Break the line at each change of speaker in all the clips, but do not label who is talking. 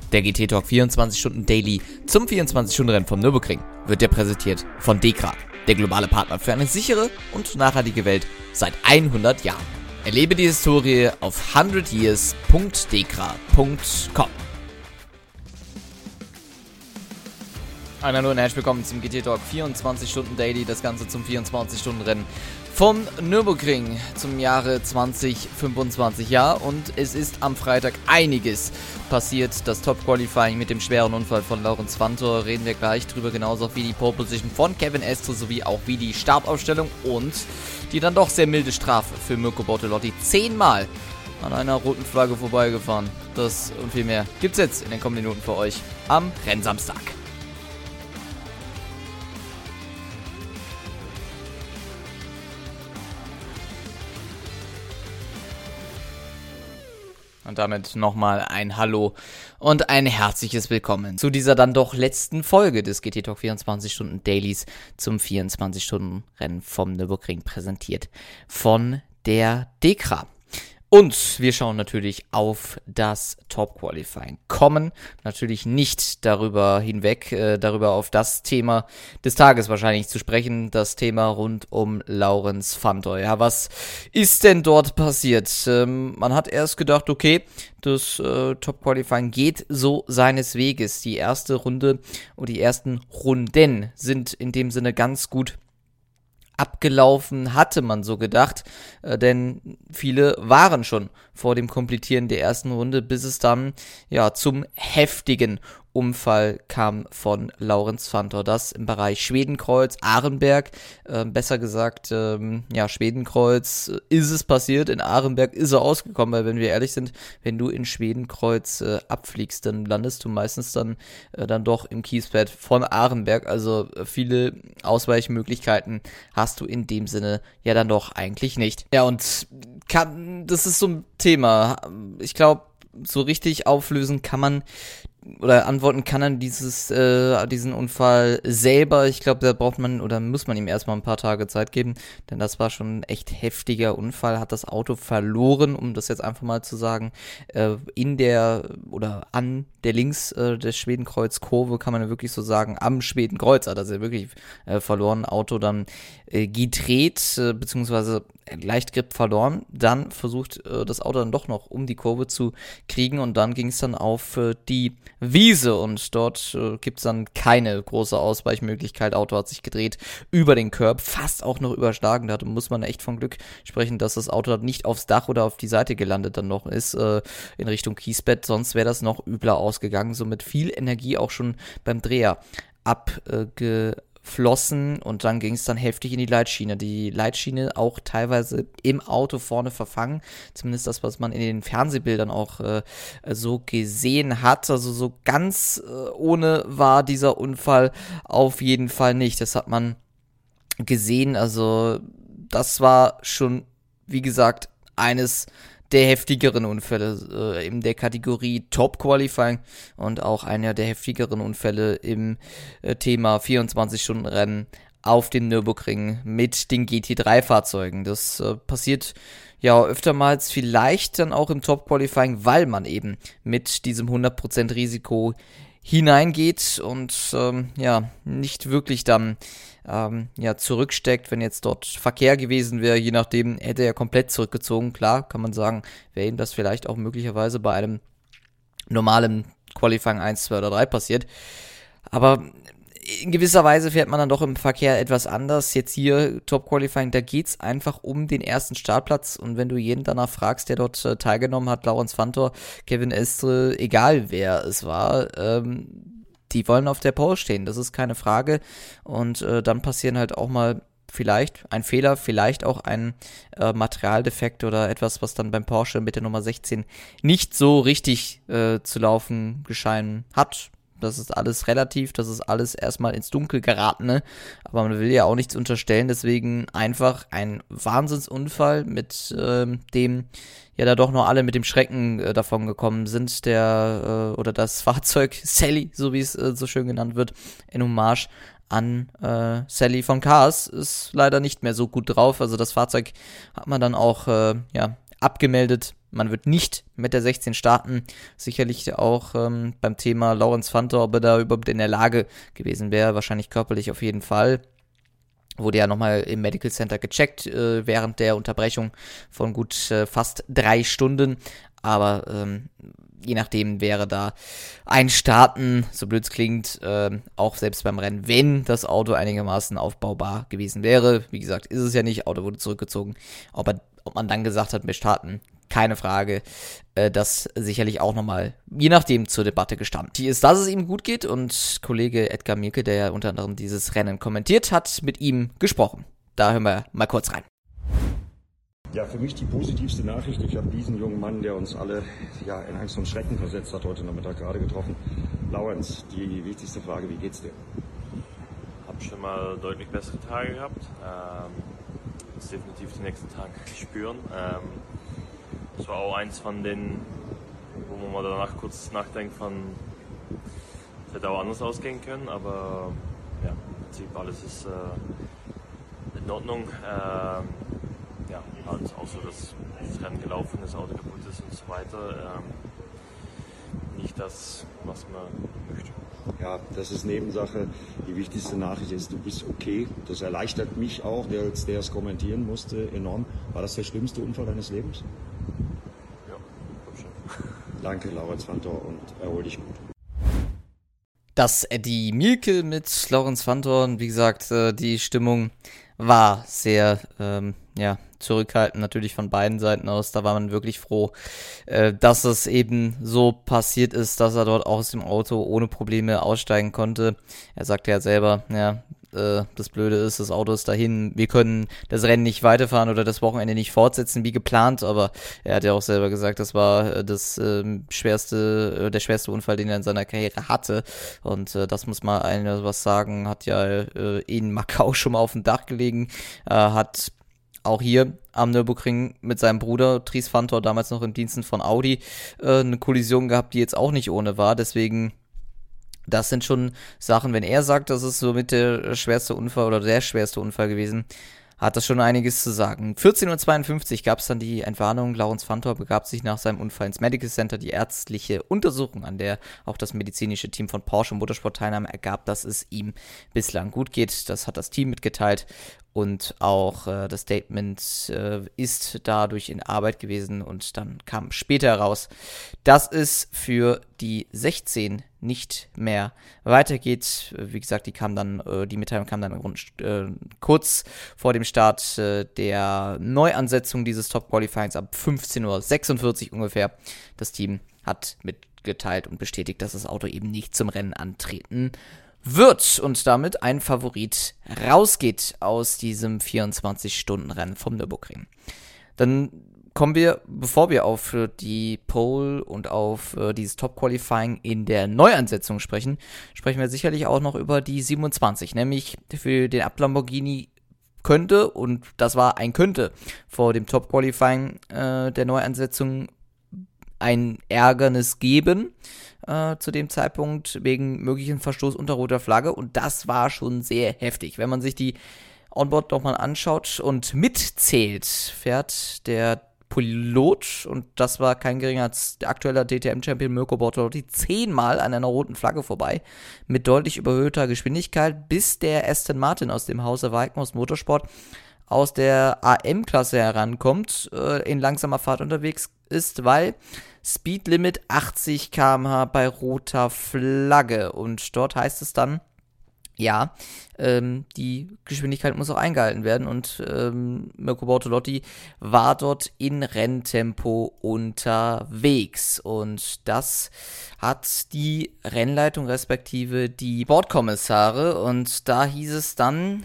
Der GT Talk 24 Stunden Daily zum 24-Stunden-Rennen vom Nürburgring wird dir präsentiert von DEKRA, der globale Partner für eine sichere und nachhaltige Welt seit 100 Jahren. Erlebe die Historie auf 100years.dekra.com. Hallo und herzlich willkommen zum GT Talk 24 Stunden Daily, das Ganze zum 24-Stunden-Rennen vom Nürburgring zum Jahre 2025. Ja, und es ist am Freitag einiges passiert. Das Top-Qualifying mit dem schweren Unfall von Laurens Vanthoor, reden wir gleich drüber, genauso wie die Pole-Position von Kevin Estre, sowie auch wie die Startaufstellung und die dann doch sehr milde Strafe für Mirko Bortolotti. 10-mal an einer roten Flagge vorbeigefahren. Das und viel mehr gibt's jetzt in den kommenden Minuten für euch am Rennsamstag. Und damit nochmal ein Hallo und ein herzliches Willkommen zu dieser dann doch letzten Folge des GT Talk 24 Stunden Dailies zum 24-Stunden-Rennen vom Nürburgring, präsentiert von der DEKRA. Und wir schauen natürlich auf das Top-Qualifying. Kommen natürlich nicht darüber hinweg, darüber auf das Thema des Tages wahrscheinlich zu sprechen, das Thema rund um Laurens Vanthoor. Ja, was ist denn dort passiert? Man hat erst gedacht, okay, das Top-Qualifying geht so seines Weges. Die erste Runde und die ersten Runden sind in dem Sinne ganz gut abgelaufen, hatte man so gedacht, denn viele waren schon vor dem Komplettieren der ersten Runde, bis es dann zum heftigen Unfall kam von Laurens Vanthoor. Das im Bereich Schwedenkreuz, Arenberg, besser gesagt, Schwedenkreuz ist es passiert, in Arenberg ist er ausgekommen, weil wenn wir ehrlich sind, wenn du in Schwedenkreuz abfliegst, dann landest du meistens dann doch im Kiesbett von Arenberg, also viele Ausweichmöglichkeiten hast du in dem Sinne ja dann doch eigentlich nicht. Ja, und das ist so ein Thema, ich glaube, so richtig auflösen kann man oder antworten kann er diesen Unfall selber. Ich glaube, da braucht man oder muss man ihm erstmal ein paar Tage Zeit geben, denn das war schon ein echt heftiger Unfall, hat das Auto verloren, um das jetzt einfach mal zu sagen, an der links der Schwedenkreuz-Kurve, kann man ja wirklich so sagen, am Schwedenkreuz hat er ja wirklich verloren, Auto dann gedreht, beziehungsweise Leichtgrip verloren, dann versucht das Auto dann doch noch um die Kurve zu kriegen und dann ging es dann auf die Wiese und dort gibt es dann keine große Ausweichmöglichkeit. Auto hat sich gedreht über den Curb, fast auch noch überschlagen. Da muss man echt von Glück sprechen, dass das Auto nicht aufs Dach oder auf die Seite gelandet dann noch ist, in Richtung Kiesbett. Sonst wäre das noch übler ausgegangen. So mit viel Energie auch schon beim Dreher abgeflossen und dann ging es dann heftig in die Leitschiene. Die Leitschiene auch teilweise im Auto vorne verfangen, zumindest das, was man in den Fernsehbildern auch so gesehen hat. Also so ganz ohne war dieser Unfall auf jeden Fall nicht. Das hat man gesehen, also das war schon, wie gesagt, eines der heftigeren Unfälle in der Kategorie Top Qualifying und auch einer der heftigeren Unfälle im Thema 24-Stunden-Rennen auf dem Nürburgring mit den GT3-Fahrzeugen. Das passiert ja öftermals, vielleicht dann auch im Top Qualifying, weil man eben mit diesem 100% Risiko hineingeht und nicht wirklich dann zurücksteckt, wenn jetzt dort Verkehr gewesen wäre, je nachdem hätte er komplett zurückgezogen. Klar, kann man sagen, wäre ihm das vielleicht auch möglicherweise bei einem normalen Qualifying 1, 2 oder 3 passiert. Aber in gewisser Weise fährt man dann doch im Verkehr etwas anders. Jetzt hier Top Qualifying, da geht's einfach um den ersten Startplatz und wenn du jeden danach fragst, der dort teilgenommen hat, Laurens Vanthoor, Kevin Estre, egal wer es war, die wollen auf der Pole stehen, das ist keine Frage und dann passieren halt auch mal vielleicht ein Fehler, vielleicht auch ein Materialdefekt oder etwas, was dann beim Porsche mit der Nummer 16 nicht so richtig zu laufen gescheinen hat. Das ist alles relativ, das ist alles erstmal ins Dunkel geratene, aber man will ja auch nichts unterstellen, deswegen einfach ein Wahnsinnsunfall, mit dem ja da doch noch alle mit dem Schrecken davon gekommen sind, oder das Fahrzeug Sally, so wie es so schön genannt wird, in Hommage an Sally von Cars, ist leider nicht mehr so gut drauf, also das Fahrzeug hat man dann auch abgemeldet. Man wird nicht mit der 16 starten. Sicherlich auch beim Thema Laurens Vanthoor, ob er da überhaupt in der Lage gewesen wäre. Wahrscheinlich körperlich auf jeden Fall. Wurde ja nochmal im Medical Center gecheckt während der Unterbrechung von gut fast 3 Stunden. Aber je nachdem wäre da ein Starten, so blöd es klingt, auch selbst beim Rennen, wenn das Auto einigermaßen aufbaubar gewesen wäre. Wie gesagt, ist es ja nicht, Auto wurde zurückgezogen. Ob man dann gesagt hat, wir starten, keine Frage. Das sicherlich auch nochmal, je nachdem, zur Debatte gestanden. Die ist, dass es ihm gut geht, und Kollege Edgar Mielke, der ja unter anderem dieses Rennen kommentiert hat, mit ihm gesprochen. Da hören wir mal kurz rein.
Ja, für mich die positivste Nachricht. Ich habe diesen jungen Mann, der uns alle in Angst und Schrecken versetzt hat, heute Nachmittag gerade getroffen. Laurens, die wichtigste Frage, wie geht's dir?
Hab schon mal deutlich bessere Tage gehabt. Jetzt definitiv die nächsten Tage spüren. Das war auch eins von den, wo man mal danach kurz nachdenkt von, es hätte auch anders ausgehen können, aber ja, im Prinzip alles ist in Ordnung. Halt auch so, dass das Rennen gelaufen ist, Auto kaputt ist und so weiter. Nicht das, was man möchte.
Ja, das ist Nebensache. Die wichtigste Nachricht ist, du bist okay. Das erleichtert mich auch, der es kommentieren musste, enorm. War das der schlimmste Unfall deines Lebens?
Ja, glaub schon.
Danke, Laurens Vanthoor, und erhol dich gut.
Das Eddie Mielke mit Laurens Vanthoor, wie gesagt, die Stimmung war sehr, zurückhaltend natürlich von beiden Seiten aus. Da war man wirklich froh, dass es eben so passiert ist, dass er dort aus dem Auto ohne Probleme aussteigen konnte. Er sagte ja selber, das Blöde ist, das Auto ist dahin, wir können das Rennen nicht weiterfahren oder das Wochenende nicht fortsetzen wie geplant, aber er hat ja auch selber gesagt, das war der schwerste Unfall, den er in seiner Karriere hatte, und das muss mal einer was sagen, hat ja in Macau schon mal auf dem Dach gelegen, hat auch hier am Nürburgring mit seinem Bruder Dries Vanthoor, damals noch im Diensten von Audi, eine Kollision gehabt, die jetzt auch nicht ohne war, deswegen das sind schon Sachen, wenn er sagt, das ist somit der schwerste Unfall oder der schwerste Unfall gewesen, hat das schon einiges zu sagen. 14:52 Uhr gab es dann die Entwarnung. Laurens Vanthoor begab sich nach seinem Unfall ins Medical Center. Die ärztliche Untersuchung, an der auch das medizinische Team von Porsche Motorsport teilnahm, ergab, dass es ihm bislang gut geht. Das hat das Team mitgeteilt. Und auch das Statement ist dadurch in Arbeit gewesen, und dann kam später heraus, dass es für die 16 nicht mehr weitergeht. Wie gesagt, die Mitteilung kam dann kurz vor dem Start der Neuansetzung dieses Top-Qualifyings ab 15:46 Uhr ungefähr. Das Team hat mitgeteilt und bestätigt, dass das Auto eben nicht zum Rennen antreten wird und damit ein Favorit rausgeht aus diesem 24-Stunden-Rennen vom Nürburgring. Dann kommen wir, bevor wir auf die Pole und auf dieses Top-Qualifying in der Neuansetzung sprechen wir sicherlich auch noch über die 27, nämlich für den Ab Lamborghini könnte, und das war ein könnte, vor dem Top-Qualifying der Neuansetzung ein Ärgernis geben zu dem Zeitpunkt wegen möglichen Verstoß unter roter Flagge, und das war schon sehr heftig. Wenn man sich die Onboard nochmal anschaut und mitzählt, fährt der Pilot, und das war kein geringer als der aktuelle DTM-Champion Mirko Bortolotti, 10-mal an einer roten Flagge vorbei, mit deutlich überhöhter Geschwindigkeit, bis der Aston Martin aus dem Hause Walkenhorst Motorsport aus der AM-Klasse herankommt, in langsamer Fahrt unterwegs ist, weil Speedlimit 80 km/h bei roter Flagge, und dort heißt es dann, ja, die Geschwindigkeit muss auch eingehalten werden, und Mirko Bortolotti war dort in Renntempo unterwegs, und das hat die Rennleitung respektive die Bordkommissare, und da hieß es dann,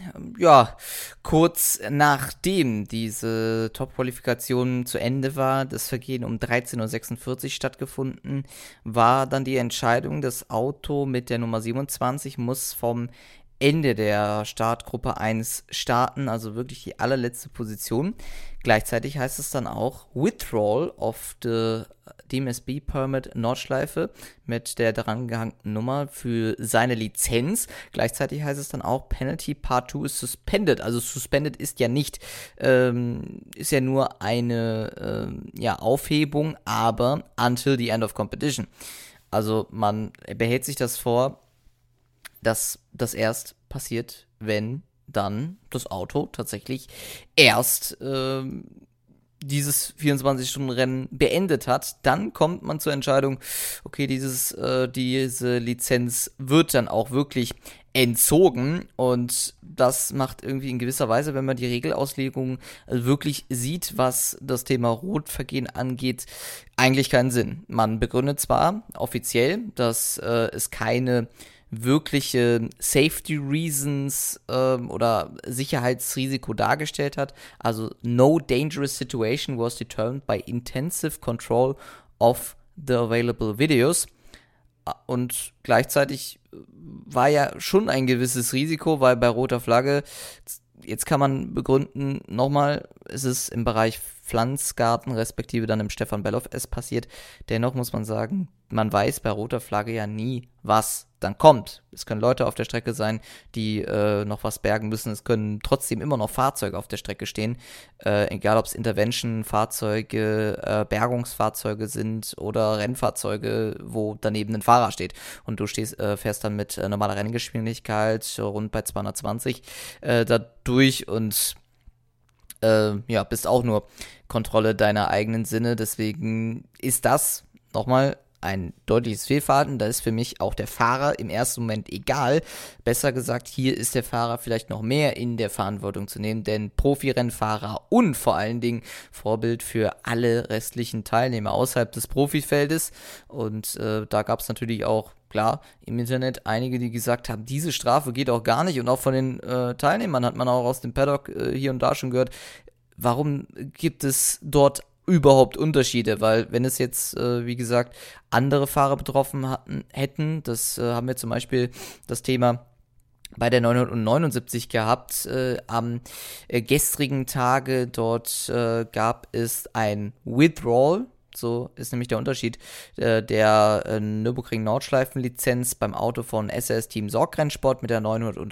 kurz nachdem diese Top-Qualifikation zu Ende war, das Vergehen um 13:46 Uhr stattgefunden, war dann die Entscheidung, das Auto mit der Nummer 27 muss vom Ende der Startgruppe 1 starten, also wirklich die allerletzte Position. Gleichzeitig heißt es dann auch Withdrawal of the DMSB Permit Nordschleife mit der daran gehangten Nummer für seine Lizenz. Gleichzeitig heißt es dann auch Penalty Part 2 is suspended. Also suspended ist ja nicht, ist ja nur eine Aufhebung, aber until the end of competition. Also man behält sich das vor, dass das erst passiert, wenn dann das Auto tatsächlich erst dieses 24-Stunden-Rennen beendet hat. Dann kommt man zur Entscheidung, okay, diese Lizenz wird dann auch wirklich entzogen, und das macht irgendwie in gewisser Weise, wenn man die Regelauslegung wirklich sieht, was das Thema Rotvergehen angeht, eigentlich keinen Sinn. Man begründet zwar offiziell, dass es keine wirkliche Safety Reasons oder Sicherheitsrisiko dargestellt hat. Also no dangerous situation was determined by intensive control of the available videos. Und gleichzeitig war ja schon ein gewisses Risiko, weil bei roter Flagge, jetzt kann man begründen, nochmal, ist es im Bereich Pflanzgarten, respektive dann im Stefan Bellof es passiert. Dennoch muss man sagen, man weiß bei roter Flagge ja nie, was dann kommt. Es können Leute auf der Strecke sein, die noch was bergen müssen. Es können trotzdem immer noch Fahrzeuge auf der Strecke stehen. Egal, ob es Intervention-Fahrzeuge, Bergungsfahrzeuge sind oder Rennfahrzeuge, wo daneben ein Fahrer steht. Und du fährst dann mit normaler Renngeschwindigkeit rund bei 220 da durch und bist auch nur Kontrolle deiner eigenen Sinne. Deswegen ist das nochmal ein deutliches Fehlverhalten. Da ist für mich auch der Fahrer im ersten Moment egal. Besser gesagt, hier ist der Fahrer vielleicht noch mehr in der Verantwortung zu nehmen, denn Profirennfahrer und vor allen Dingen Vorbild für alle restlichen Teilnehmer außerhalb des Profifeldes. Und da gab es natürlich auch, klar, im Internet einige, die gesagt haben, diese Strafe geht auch gar nicht. Und auch von den Teilnehmern hat man auch aus dem Paddock hier und da schon gehört, warum gibt es dort überhaupt Unterschiede? Weil wenn es jetzt, wie gesagt, andere Fahrer betroffen hätten, das haben wir zum Beispiel das Thema bei der 979 gehabt, am gestrigen Tage, dort gab es ein Withdrawal. So ist nämlich der Unterschied der Nürburgring-Nordschleifen-Lizenz beim Auto von SAS Team Sorg-Rennsport mit der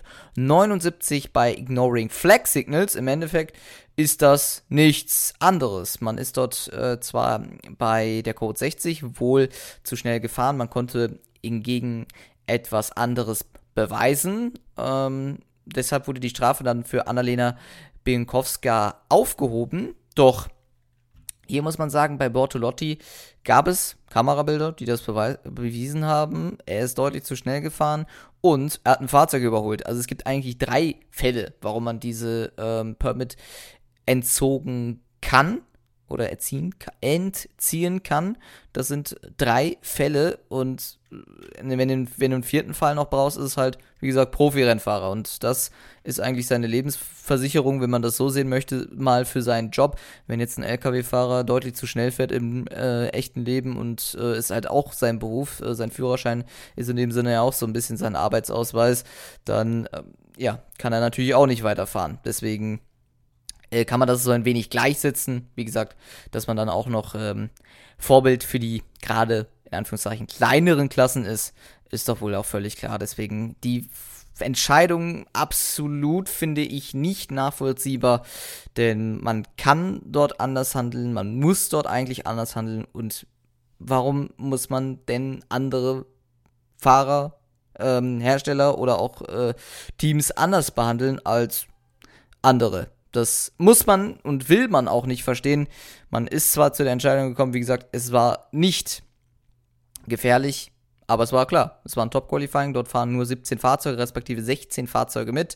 979 bei Ignoring Flag Signals. Im Endeffekt ist das nichts anderes. Man ist dort zwar bei der Code 60 wohl zu schnell gefahren, man konnte hingegen etwas anderes beweisen. Deshalb wurde die Strafe dann für Annalena Bienkowska aufgehoben. Doch hier muss man sagen, bei Bortolotti gab es Kamerabilder, die das bewiesen haben. Er ist deutlich zu schnell gefahren und er hat ein Fahrzeug überholt. Also es gibt eigentlich 3 Fälle, warum man diese Permit entzogen kann oder entziehen kann. Das sind 3 Fälle, und wenn du einen 4. Fall noch brauchst, ist es halt, wie gesagt, Profi-Rennfahrer, und das ist eigentlich seine Lebensversicherung, wenn man das so sehen möchte, mal für seinen Job. Wenn jetzt ein LKW-Fahrer deutlich zu schnell fährt im echten Leben und ist halt auch sein Beruf, sein Führerschein ist in dem Sinne ja auch so ein bisschen sein Arbeitsausweis, dann kann er natürlich auch nicht weiterfahren. Deswegen kann man das so ein wenig gleichsetzen. Wie gesagt, dass man dann auch noch Vorbild für die gerade, in Anführungszeichen, kleineren Klassen ist doch wohl auch völlig klar. Deswegen die Entscheidung absolut, finde ich, nicht nachvollziehbar, denn man kann dort anders handeln, man muss dort eigentlich anders handeln, und warum muss man denn andere Fahrer, Hersteller oder auch Teams anders behandeln als andere? Das muss man und will man auch nicht verstehen. Man ist zwar zu der Entscheidung gekommen, wie gesagt, es war nicht gefährlich, aber es war klar, es war ein Top-Qualifying, dort fahren nur 17 Fahrzeuge, respektive 16 Fahrzeuge mit,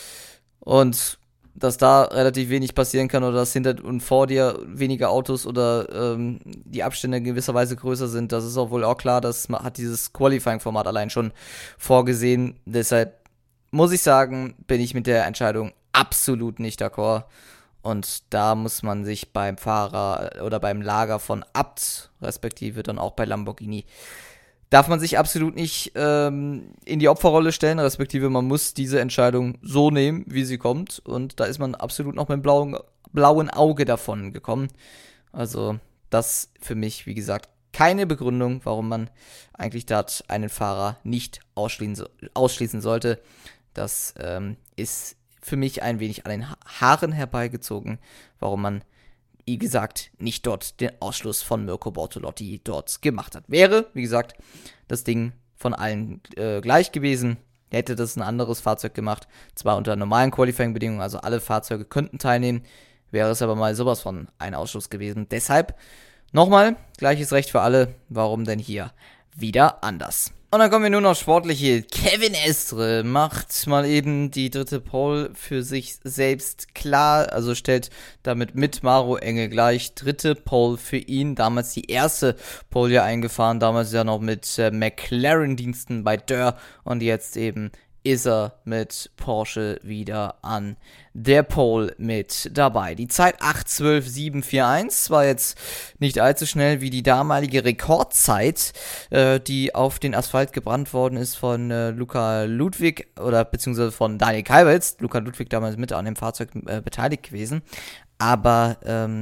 und dass da relativ wenig passieren kann oder dass hinter und vor dir weniger Autos oder die Abstände in gewisser Weise größer sind, das ist auch wohl auch klar, das hat dieses Qualifying-Format allein schon vorgesehen. Deshalb muss ich sagen, bin ich mit der Entscheidung absolut nicht d'accord. Und da muss man sich beim Fahrer oder beim Lager von Abt, respektive dann auch bei Lamborghini, darf man sich absolut nicht in die Opferrolle stellen, respektive man muss diese Entscheidung so nehmen, wie sie kommt. Und da ist man absolut noch mit dem blauen Auge davon gekommen. Also das für mich, wie gesagt, keine Begründung, warum man eigentlich dort einen Fahrer nicht ausschließen sollte. Das ist für mich ein wenig an den Haaren herbeigezogen, warum man, wie gesagt, nicht dort den Ausschluss von Mirko Bortolotti dort gemacht hat. Wäre, wie gesagt, das Ding von allen gleich gewesen, hätte das ein anderes Fahrzeug gemacht, zwar unter normalen Qualifying-Bedingungen, also alle Fahrzeuge könnten teilnehmen, wäre es aber mal sowas von ein Ausschluss gewesen. Deshalb nochmal, gleiches Recht für alle, warum denn hier wieder anders? Und dann kommen wir nun auf sportliche. Kevin Estre macht mal eben die dritte Pole für sich selbst klar, also stellt damit mit Maro Engel gleich. Dritte Pole für ihn, damals die erste Pole ja eingefahren, damals ja noch mit McLaren-Diensten bei Dörr und jetzt eben ist er mit Porsche wieder an der Pole mit dabei. Die Zeit 8:12.741 war jetzt nicht allzu schnell wie die damalige Rekordzeit, die auf den Asphalt gebrannt worden ist von Luca Ludwig oder beziehungsweise von Daniel Kalbitz. Luca Ludwig damals mit an dem Fahrzeug beteiligt gewesen. Aber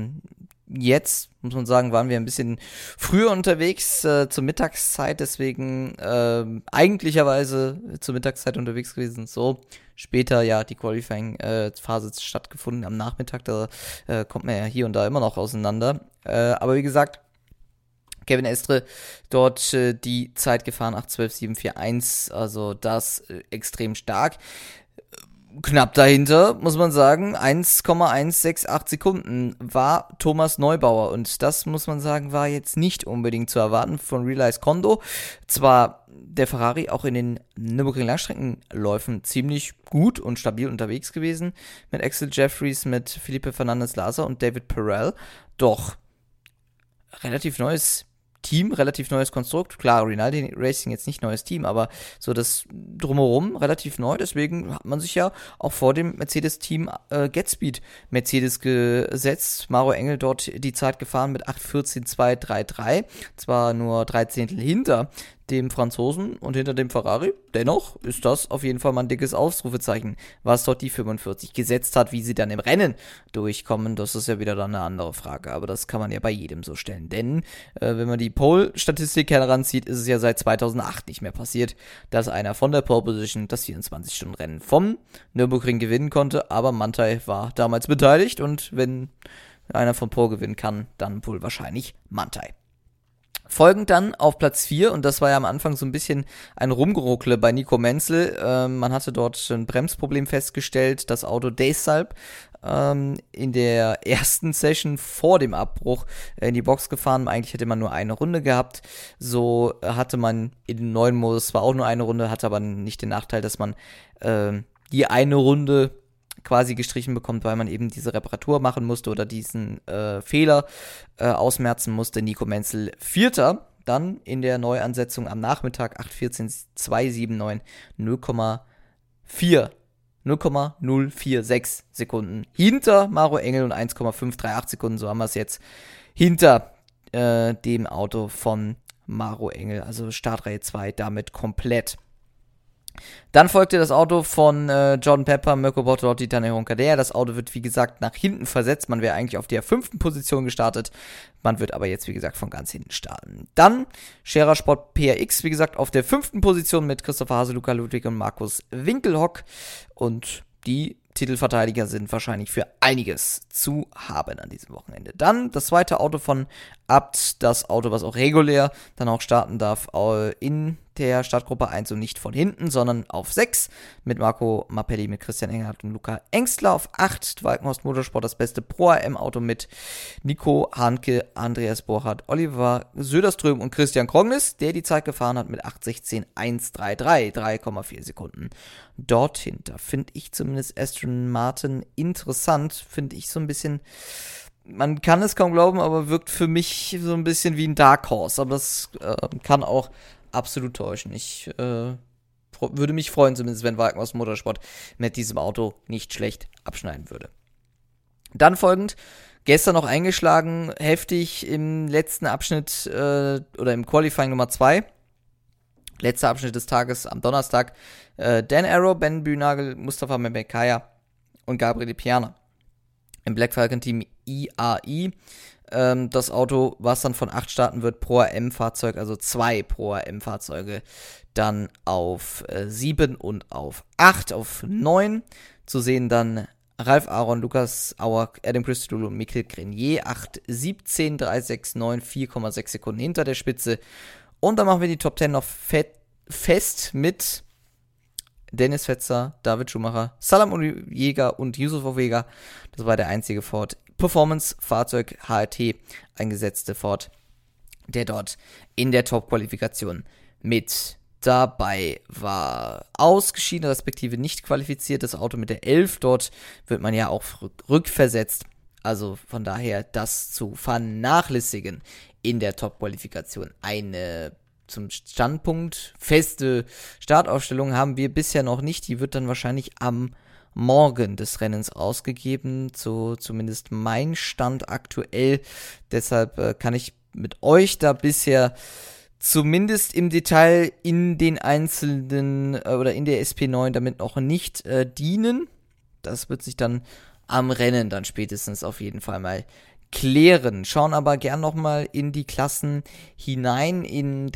jetzt, muss man sagen, waren wir ein bisschen früher unterwegs zur Mittagszeit, deswegen eigentlicherweise zur Mittagszeit unterwegs gewesen. So, später ja die Qualifying-Phase stattgefunden am Nachmittag, da kommt man ja hier und da immer noch auseinander. Aber wie gesagt, Kevin Estre dort die Zeit gefahren, 8:12.741, also das extrem stark. Knapp dahinter, muss man sagen, 1,168 Sekunden war Thomas Neubauer und das, muss man sagen, war jetzt nicht unbedingt zu erwarten von Realize Kondo. Zwar der Ferrari auch in den Nürburgring Langstreckenläufen ziemlich gut und stabil unterwegs gewesen mit Axel Jeffries, mit Felipe Fernandez-Laza und David Perel, doch relativ neues Team, relativ neues Konstrukt. Klar, Rinaldi Racing jetzt nicht neues Team, aber so das Drumherum relativ neu. Deswegen hat man sich ja auch vor dem Mercedes-Team GetSpeed Mercedes gesetzt. Maro Engel dort die Zeit gefahren mit 8:14.233. Zwar nur 3 Zehntel hinter dem Franzosen und hinter dem Ferrari. Dennoch ist das auf jeden Fall mal ein dickes Ausrufezeichen, was dort die 45 gesetzt hat. Wie sie dann im Rennen durchkommen, das ist ja wieder dann eine andere Frage. Aber das kann man ja bei jedem so stellen. Denn wenn man die Pole-Statistik heranzieht, ist es ja seit 2008 nicht mehr passiert, dass einer von der Pole-Position das 24-Stunden-Rennen vom Nürburgring gewinnen konnte. Aber Manthey war damals beteiligt und wenn einer von Pole gewinnen kann, dann wohl wahrscheinlich Manthey. Folgend dann auf Platz 4, und das war ja am Anfang so ein bisschen ein Rumgeruckle bei Nico Menzel. Man hatte dort ein Bremsproblem festgestellt, das Auto deshalb in der ersten Session vor dem Abbruch in die Box gefahren. Eigentlich hätte man nur eine Runde gehabt. So hatte man in den neuen Modus zwar auch nur eine Runde, hatte aber nicht den Nachteil, dass man die eine Runde quasi gestrichen bekommt, weil man eben diese Reparatur machen musste oder diesen Fehler ausmerzen musste. Nico Menzel Vierter, dann in der Neuansetzung am Nachmittag 8:14.279, 0,046 Sekunden hinter Maro Engel und 1,538 Sekunden, so haben wir es jetzt, hinter dem Auto von Maro Engel, also Startreihe 2 damit komplett. Dann folgte das Auto von Jordan Pepper, Mirko Bortolotti, Tadej Roncadella. Das Auto wird, wie gesagt, nach hinten versetzt. Man wäre eigentlich auf der 5. Position gestartet. Man wird aber jetzt, wie gesagt, von ganz hinten starten. Dann Scherer Sport PRX, wie gesagt, auf der 5. Position mit Christopher Hase, Luca Ludwig und Markus Winkelhock. Und die Titelverteidiger sind wahrscheinlich für einiges zu haben an diesem Wochenende. Dann das zweite Auto von Abt, das Auto, was auch regulär dann auch starten darf in der Startgruppe 1 und nicht von hinten, sondern auf 6 mit Marco Mappelli, mit Christian Engelhardt und Luca Engstler. Auf 8 Walkenhorst Motorsport, das beste Pro-AM-Auto mit Nico Hanke, Andreas Borchardt, Oliver Söderström und Christian Krognis, der die Zeit gefahren hat mit 8:16.133, 3,4 Sekunden. Dort hinter finde ich zumindest Aston Martin interessant, finde ich so ein bisschen, man kann es kaum glauben, aber wirkt für mich so ein bisschen wie ein Dark Horse, aber das kann auch absolut täuschen. Ich würde mich freuen, zumindest wenn Walkenhorst Motorsport mit diesem Auto nicht schlecht abschneiden würde. Dann folgend, gestern noch eingeschlagen, heftig im letzten Abschnitt oder im Qualifying Nummer 2. Letzter Abschnitt des Tages am Donnerstag. Dan Arrow, Ben Bühnagel, Mustafa Mebekaya und Gabriel Piana im Black Falcon Team IAI. Das Auto, was dann von 8 starten wird, Pro AM-Fahrzeug, also 2 Pro AM-Fahrzeuge, dann auf 7 und auf 8, auf 9. Zu sehen dann Ralf Aaron, Lukas Auer, Adam Christodoulou und Michael Grenier. 8, 17, 3, 6, 9, 4,6 Sekunden hinter der Spitze. Und dann machen wir die Top 10 noch fest mit Dennis Fetzer, David Schumacher, Salam Jäger und Yusuf Ovega. Das war der einzige Ford Performance-Fahrzeug HRT eingesetzte Ford, der dort in der Top-Qualifikation mit dabei war. Ausgeschieden, respektive nicht qualifiziert, das Auto mit der 11. Dort wird man ja auch rückversetzt. Also von daher das zu vernachlässigen in der Top-Qualifikation. Eine zum Standpunkt feste Startaufstellung haben wir bisher noch nicht. Die wird dann wahrscheinlich am Morgen des Rennens ausgegeben, so zumindest mein Stand aktuell. Deshalb kann ich mit euch da bisher zumindest im Detail in den einzelnen oder in der SP9 damit noch nicht dienen. Das wird sich dann am Rennen dann spätestens auf jeden Fall mal klären. Schauen aber gern nochmal in die Klassen hinein, in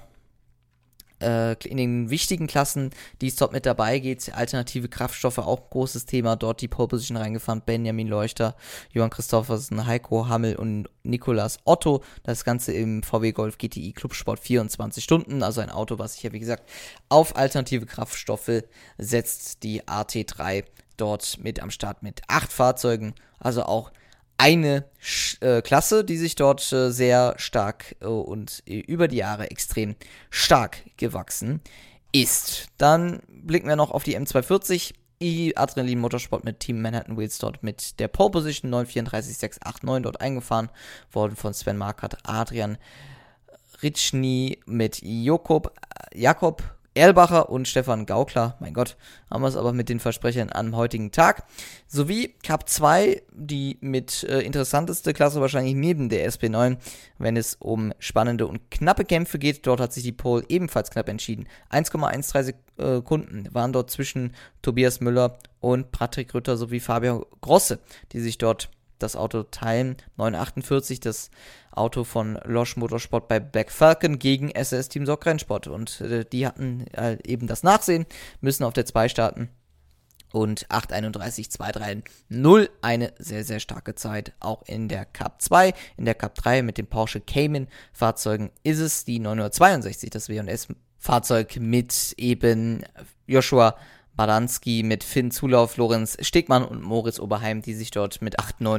den wichtigen Klassen, die es dort mit dabei geht. Alternative Kraftstoffe, auch großes Thema. Dort die Pole Position reingefahren. Benjamin Leuchter, Johann Christoffersen, Heiko Hammel und Nicolas Otto. Das Ganze im VW Golf GTI Clubsport 24 Stunden. Also ein Auto, was sich ja wie gesagt auf alternative Kraftstoffe setzt. Die AT3 dort mit am Start mit 8 Fahrzeugen. Also auch eine Klasse, die sich dort sehr stark und über die Jahre extrem stark gewachsen ist. Dann blicken wir noch auf die M240 Adrenalin Motorsport mit Team Manhattan Wheels dort mit der Pole Position 9346689 dort eingefahren worden von Sven Markert, Adrian Ritschny mit Jakob Erlbacher und Stefan Gaukler, mein Gott, haben wir es aber mit den Versprechern am heutigen Tag, sowie Cup 2, die mit interessanteste Klasse wahrscheinlich neben der SP9, wenn es um spannende und knappe Kämpfe geht. Dort hat sich die Pole ebenfalls knapp entschieden. 1,13 Sekunden waren dort zwischen Tobias Müller und Patrick Rütter sowie Fabio Grosse, die sich dort das Auto teilen. 948, das Auto von Losch Motorsport bei Black Falcon gegen SRS Team Sorg Rennsport. Und die hatten eben das Nachsehen, müssen auf der 2 starten. Und 8:31,230, eine sehr, sehr starke Zeit, auch in der Cup 2. In der Cup 3 mit den Porsche Cayman-Fahrzeugen ist es die 962, das W&S-Fahrzeug mit eben Joshua Badanski, mit Finn Zulauf, Lorenz Stegmann und Moritz Oberheim, die sich dort mit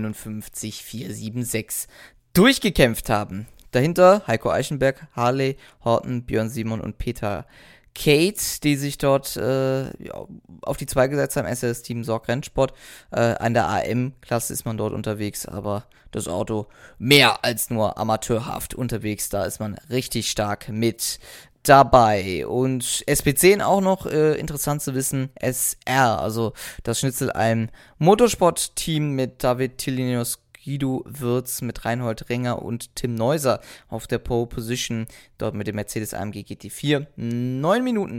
8:59,476 durchgekämpft haben. Dahinter Heiko Eichenberg, Harley, Horton, Björn Simon und Peter Kate, die sich dort auf die 2 gesetzt haben, SRS Team Sorg Rennsport. An der AM-Klasse ist man dort unterwegs, aber das Auto mehr als nur amateurhaft unterwegs. Da ist man richtig stark mit dabei. Und SP10 auch noch interessant zu wissen, SR, also das Schnitzelalm Motorsport-Team mit David Tillinius, Guido Würz, mit Reinhold Renger und Tim Neuser auf der Pole Position, dort mit dem Mercedes AMG GT4. 9 Minuten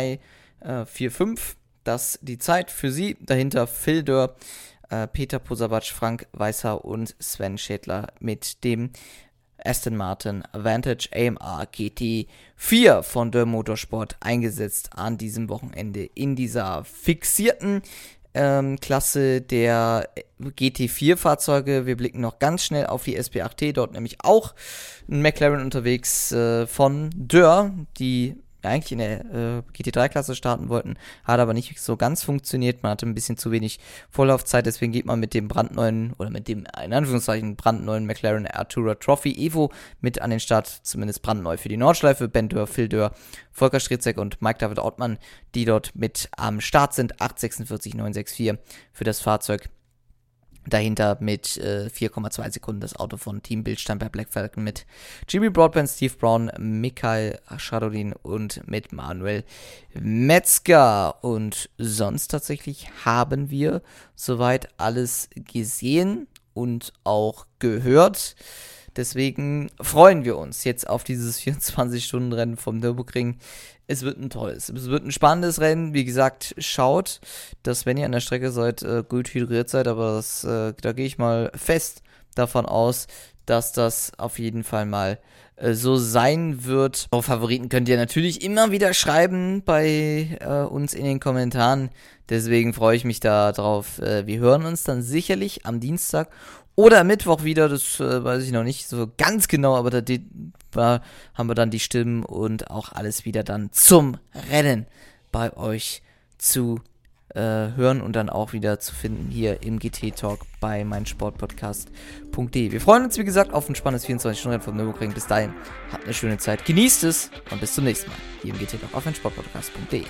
2,45, das die Zeit für sie. Dahinter Phil Dörr, Peter Pusabatsch, Frank Weißer und Sven Schädler mit dem Aston Martin Vantage AMR GT4 von Dörr Motorsport eingesetzt an diesem Wochenende in dieser fixierten Klasse der GT4-Fahrzeuge. Wir blicken noch ganz schnell auf die SP8T, dort nämlich auch ein McLaren unterwegs von Dörr, die eigentlich in der GT3-Klasse starten wollten, hat aber nicht so ganz funktioniert. Man hatte ein bisschen zu wenig Vorlaufzeit, deswegen geht man mit dem brandneuen, oder mit dem in Anführungszeichen brandneuen McLaren Artura Trophy Evo mit an den Start, zumindest brandneu für die Nordschleife. Ben Dörr, Phil Dörr, Volker Stritzek und Mike David Ortmann, die dort mit am Start sind. 8:46,964 für das Fahrzeug. Dahinter mit 4,2 Sekunden das Auto von Team Bildstein bei Black Falcon mit Jimmy Broadbent, Steve Brown, Mikhail Schadolin und mit Manuel Metzger. Und sonst tatsächlich haben wir soweit alles gesehen und auch gehört. Deswegen freuen wir uns jetzt auf dieses 24-Stunden-Rennen vom Nürburgring. Es wird ein tolles, es wird ein spannendes Rennen. Wie gesagt, schaut, dass wenn ihr an der Strecke seid, gut hydriert seid, aber da gehe ich mal fest davon aus, dass das auf jeden Fall mal so sein wird. Eure Favoriten könnt ihr natürlich immer wieder schreiben bei uns in den Kommentaren. Deswegen freue ich mich da drauf. Wir hören uns dann sicherlich am Dienstag oder Mittwoch wieder, das weiß ich noch nicht so ganz genau, aber da haben wir dann die Stimmen und auch alles wieder dann zum Rennen bei euch zu hören und dann auch wieder zu finden hier im GT-Talk bei meinsportpodcast.de. Wir freuen uns, wie gesagt, auf ein spannendes 24-Stunden-Rennen vom Nürburgring. Bis dahin, habt eine schöne Zeit, genießt es und bis zum nächsten Mal hier im GT-Talk auf meinsportpodcast.de.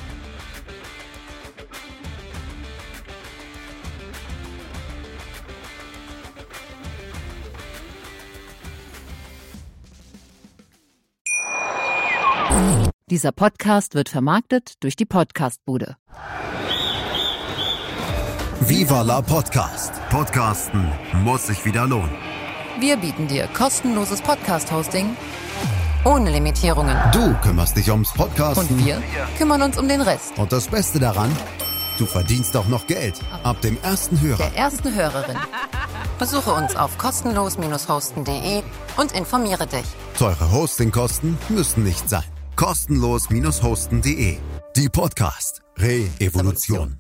Dieser Podcast wird vermarktet durch die Podcastbude.
Viva la Podcast. Podcasten muss sich wieder lohnen.
Wir bieten dir kostenloses Podcast-Hosting ohne Limitierungen.
Du kümmerst dich ums Podcasten.
Und wir kümmern uns um den Rest.
Und das Beste daran, du verdienst auch noch Geld. Ab dem ersten Hörer.
Der ersten Hörerin. Besuche uns auf kostenlos-hosten.de und informiere dich.
Teure Hostingkosten müssen nicht sein. Kostenlos-hosten.de. Die Podcast Re-Evolution.